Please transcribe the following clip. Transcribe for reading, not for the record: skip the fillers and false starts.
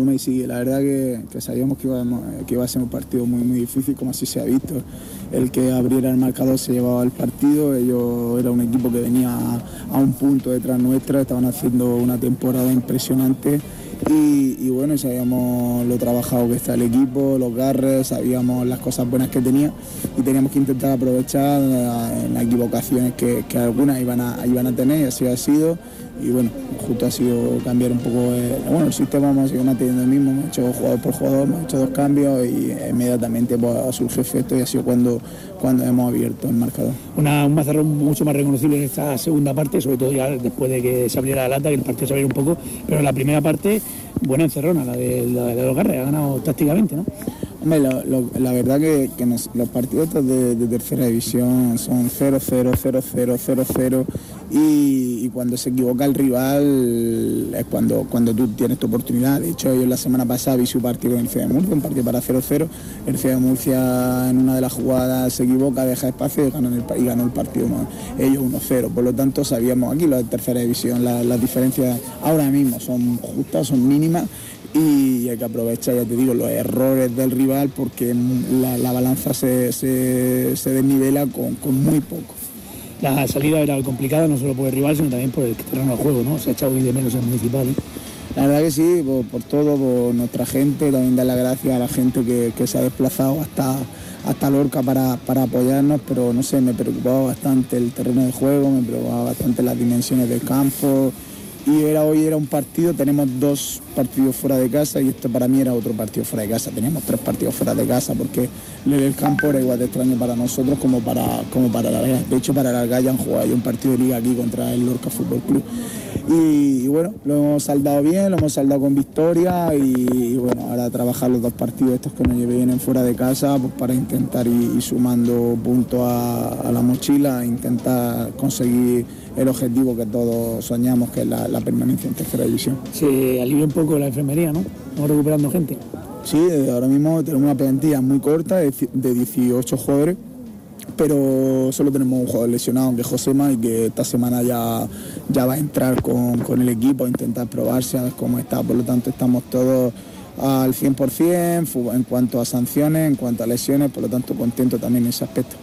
Osasuna y sí, la verdad que sabíamos que iba a ser un partido muy, muy difícil, como así se ha visto. El que abriera el marcador se llevaba el partido, ellos era un equipo que venía a un punto detrás nuestra, estaban haciendo una temporada impresionante. Y bueno, sabíamos lo trabajado que está el equipo, los garres, sabíamos las cosas buenas que tenía y teníamos que intentar aprovechar en las equivocaciones que algunas iban a tener, y así ha sido. Y bueno, justo ha sido cambiar un poco el sistema, hemos seguido manteniendo el mismo, hemos hecho jugador por jugador, hemos hecho 2 cambios y inmediatamente pues, surgió efecto y ha sido cuando hemos abierto el marcador. Un Mazarrón mucho más reconocible en esta segunda parte, sobre todo ya después de que se abriera la lata, que el partido se abriera un poco, pero en la primera parte, buena encerrona, la de los garres, ha ganado tácticamente, ¿no? Hombre, la verdad que los partidos de tercera división son 0-0, 0-0, 0-0 y cuando se equivoca el rival es cuando tú tienes tu oportunidad. De hecho, yo la semana pasada vi su partido en el Ciudad de Murcia, un partido para 0-0. El Ciudad de Murcia en una de las jugadas se equivoca, deja espacio y ganó el partido, ¿no? Ellos 1-0. Por lo tanto, sabíamos aquí los de tercera división, las diferencias ahora mismo son justas, son mínimas. Y hay que aprovechar, ya te digo, los errores del rival porque la balanza se desnivela con muy poco. La salida era complicada, no solo por el rival, sino también por el terreno de juego, ¿no? Se ha echado hoy de menos el Municipal, ¿eh? La verdad que sí, por todo, por nuestra gente, también dar las gracias a la gente que se ha desplazado hasta Lorca para apoyarnos, pero no sé, me preocupaba bastante el terreno de juego, me preocupaba bastante las dimensiones del campo. Y hoy era un partido, tenemos 2 partidos fuera de casa y esto para mí era otro partido fuera de casa. Teníamos 3 partidos fuera de casa porque el campo era igual de extraño para nosotros como para la Liga. De hecho, para la Liga ya han jugado un partido de liga aquí contra el Lorca Fútbol Club. Y bueno, lo hemos saldado bien, lo hemos saldado con victoria y bueno, ahora trabajar los 2 partidos estos que nos vienen fuera de casa pues para intentar ir sumando puntos a la mochila, intentar conseguir el objetivo que todos soñamos, que es la permanencia en tercera división. Se alivia un poco la enfermería, ¿no? Estamos recuperando gente. Sí, ahora mismo tenemos una plantilla muy corta de 18 jugadores, pero solo tenemos un jugador lesionado, que es Josema, y que esta semana ya va a entrar con el equipo a intentar probarse, a ver cómo está. Por lo tanto, estamos todos al 100% en cuanto a sanciones, en cuanto a lesiones, por lo tanto, contento también en ese aspecto.